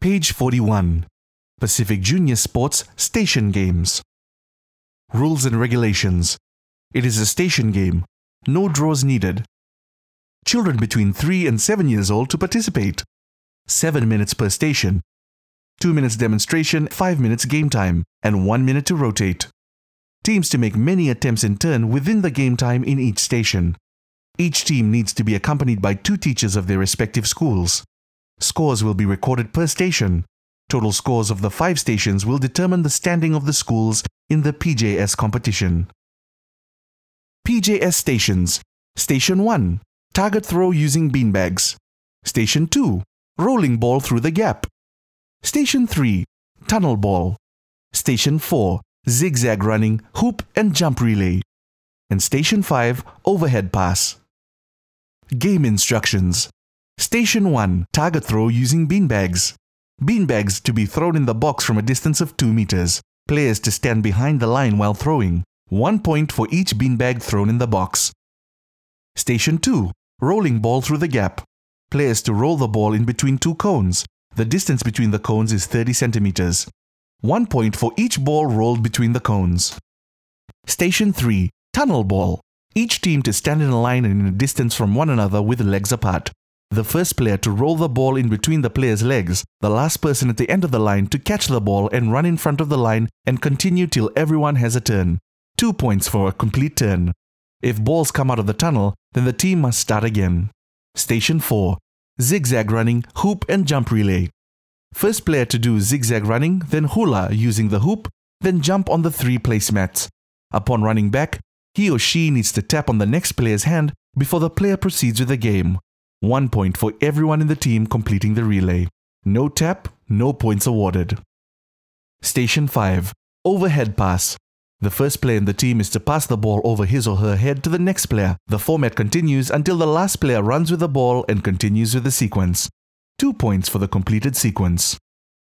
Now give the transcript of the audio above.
Page 41. Pacific Junior Sports Station Games. Rules and Regulations. It is a station game. No draws needed. Children between 3 and 7 years old to participate. 7 minutes per station. 2 minutes demonstration, 5 minutes game time, and 1 minute to rotate. Teams to make many attempts in turn within the game time in each station. Each team needs to be accompanied by 2 teachers of their respective schools. Scores will be recorded per station. Total scores of the 5 stations will determine the standing of the schools in the PJS competition. PJS stations. Station 1. Target throw using beanbags. Station 2. Rolling ball through the gap. Station 3. Tunnel ball. Station 4. Zigzag running, hoop and jump relay. And Station 5. Overhead pass. Game instructions. Station 1. Target throw using beanbags. Beanbags to be thrown in the box from a distance of 2 meters. Players to stand behind the line while throwing. 1 point for each beanbag thrown in the box. Station 2. Rolling ball through the gap. Players to roll the ball in between 2 cones. The distance between the cones is 30 centimeters. 1 point for each ball rolled between the cones. Station 3. Tunnel ball. Each team to stand in a line and in a distance from one another with legs apart. The first player to roll the ball in between the player's legs, the last person at the end of the line to catch the ball and run in front of the line and continue till everyone has a turn. 2 points for a complete turn. If balls come out of the tunnel, then the team must start again. Station 4. Zigzag running, hoop and jump relay. First player to do zigzag running, then hula using the hoop, then jump on the 3 placemats. Upon running back, he or she needs to tap on the next player's hand before the player proceeds with the game. 1 point for everyone in the team completing the relay. No tap, no points awarded. Station 5. Overhead pass. The first player in the team is to pass the ball over his or her head to the next player. The format continues until the last player runs with the ball and continues with the sequence. 2 points for the completed sequence.